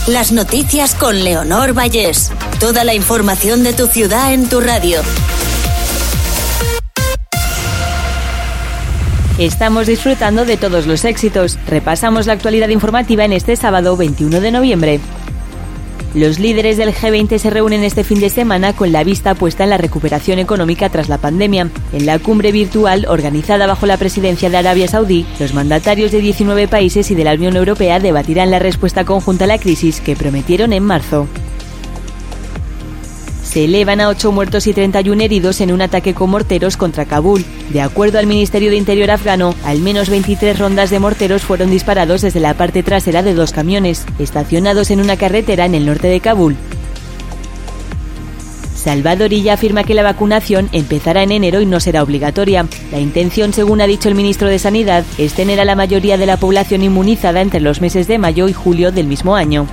Las noticias con Leonor Vallés. Toda la información de tu ciudad en tu radio. Estamos disfrutando de todos los éxitos. Repasamos la actualidad informativa en este sábado 21 de noviembre. Los líderes del G20 se reúnen este fin de semana con la vista puesta en la recuperación económica tras la pandemia. En la cumbre virtual, organizada bajo la presidencia de Arabia Saudí, los mandatarios de 19 países y de la Unión Europea debatirán la respuesta conjunta a la crisis que prometieron en marzo. Se elevan a 8 muertos y 31 heridos en un ataque con morteros contra Kabul. De acuerdo al Ministerio de Interior afgano, al menos 23 rondas de morteros fueron disparados desde la parte trasera de 2 camiones, estacionados en una carretera en el norte de Kabul. Salvador Illa afirma que la vacunación empezará en enero y no será obligatoria. La intención, según ha dicho el ministro de Sanidad, es tener a la mayoría de la población inmunizada entre los meses de mayo y julio del mismo año.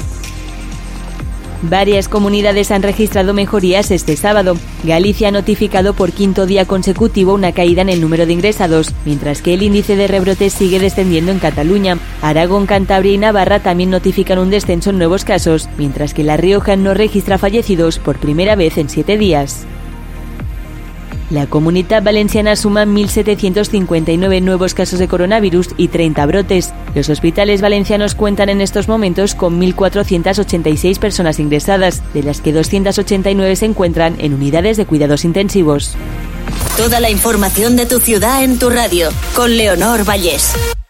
Varias comunidades han registrado mejorías este sábado. Galicia ha notificado por 5º día consecutivo una caída en el número de ingresados, mientras que el índice de rebrotes sigue descendiendo en Cataluña. Aragón, Cantabria y Navarra también notifican un descenso en nuevos casos, mientras que La Rioja no registra fallecidos por primera vez en 7 días. La Comunitat Valenciana suma 1.759 nuevos casos de coronavirus y 30 brotes. Los hospitales valencianos cuentan en estos momentos con 1.486 personas ingresadas, de las que 289 se encuentran en unidades de cuidados intensivos. Toda la información de tu ciudad en tu radio, con Leonor Vallés.